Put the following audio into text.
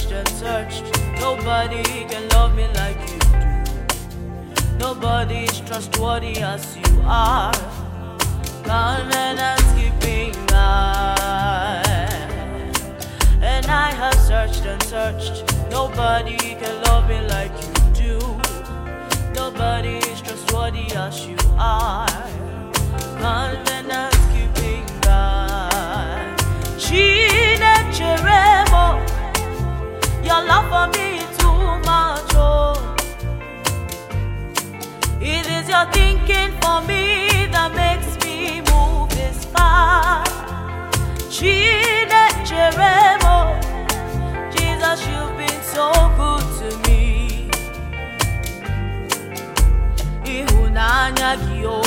searched and searched. Nobody can love me like you do. Nobody is trustworthy as you are. Covenant keeping God. And I have searched and searched. Nobody can love me like you do. Nobody is trustworthy as you are. Covenant keeping God. Chinechere, your love for me is too much. Oh, it is your thinking for me that makes me move this far. Chinechere, Jesus, you've been so good to me. Ihunanya gi o